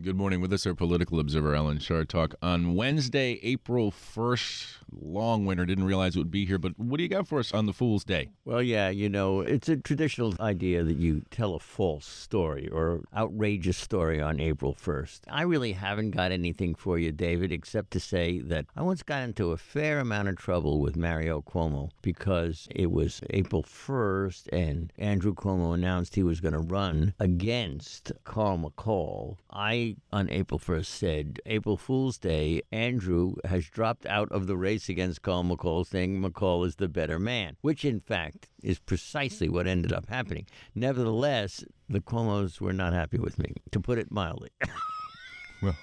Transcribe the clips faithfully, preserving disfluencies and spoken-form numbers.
Good morning. With us, our political observer, Alan Chartock. On Wednesday, April first, long winter, didn't realize it would be here, but what do you got for us on the Fool's Day? Well, yeah, you know, it's a traditional idea that you tell a false story or outrageous story on April first. I really haven't got anything for you, David, except to say that I once got into a fair amount of trouble with Mario Cuomo because it was April first and Andrew Cuomo announced he was going to run against Carl McCall. I on April first said, April Fool's Day, Andrew has dropped out of the race against Carl McCall, saying McCall is the better man, which in fact is precisely what ended up happening. Nevertheless, the Cuomos were not happy with me, to put it mildly. Well,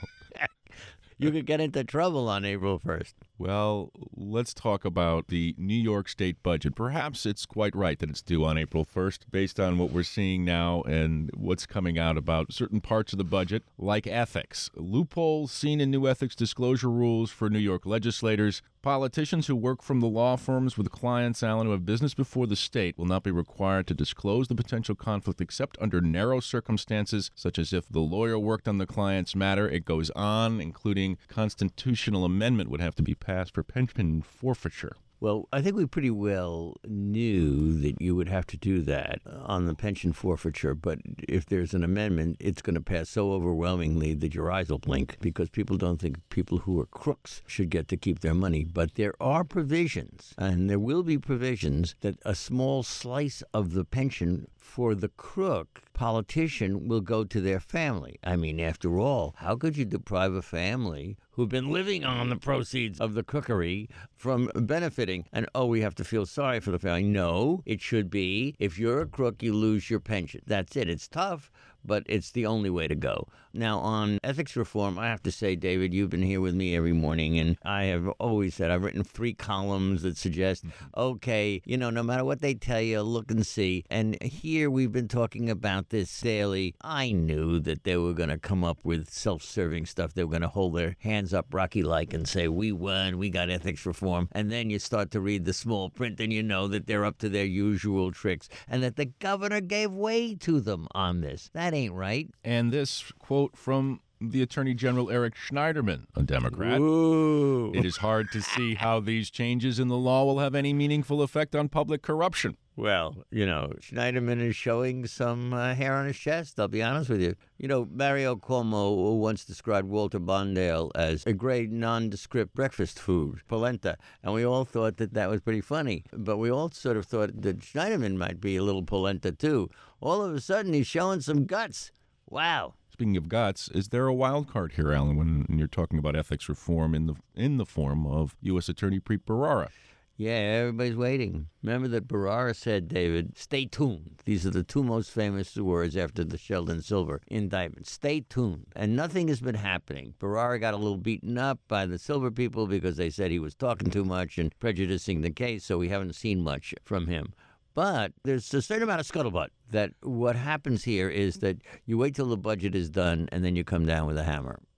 you could get into trouble on April first. Well, let's talk about the New York State budget. Perhaps it's quite right that it's due on April first, based on what we're seeing now and what's coming out about certain parts of the budget, like ethics. Loopholes seen in new ethics disclosure rules for New York legislators. Politicians who work from the law firms with clients, Alan, who have business before the state, will not be required to disclose the potential conflict except under narrow circumstances, such as if the lawyer worked on the client's matter. It goes on, including constitutional amendment would have to be passed for pension forfeiture. Well, I think we pretty well knew that you would have to do that on the pension forfeiture, but if there's an amendment, it's going to pass so overwhelmingly that your eyes will blink because people don't think people who are crooks should get to keep their money. But there are provisions, and there will be provisions, that a small slice of the pension for the crook politician will go to their family. I mean, after all, how could you deprive a family who've been living on the proceeds of the crookery from benefiting? And, oh, we have to feel sorry for the family. No, it should be, if you're a crook, you lose your pension. That's it. It's tough, but it's the only way to go. Now, on ethics reform, I have to say, David, you've been here with me every morning, and I have always said, I've written three columns that suggest, okay, you know, no matter what they tell you, look and see. And here we've been talking about this daily. I knew that they were going to come up with self-serving stuff. They were going to hold their hands up Rocky-like and say, we won, we got ethics reform. And then you start to read the small print and you know that they're up to their usual tricks and that the governor gave way to them on this. That ain't right. And this quote from the Attorney General Eric Schneiderman, a Democrat. Ooh. It is hard to see how these changes in the law will have any meaningful effect on public corruption. Well, you know, Schneiderman is showing some uh, hair on his chest, I'll be honest with you. You know, Mario Cuomo once described Walter Mondale as a great nondescript breakfast food, polenta, and we all thought that that was pretty funny. But we all sort of thought that Schneiderman might be a little polenta, too. All of a sudden, he's showing some guts. Wow. Speaking of guts, is there a wild card here, Alan, when you're talking about ethics reform in the in the form of U S Attorney Preet Bharara? Yeah, everybody's waiting. Remember that Bharara said, David, stay tuned. These are the two most famous words after the Sheldon Silver indictment. Stay tuned. And nothing has been happening. Bharara got a little beaten up by the Silver people because they said he was talking too much and prejudicing the case, so we haven't seen much from him. But there's a certain amount of scuttlebutt that what happens here is that you wait till the budget is done and then you come down with a hammer.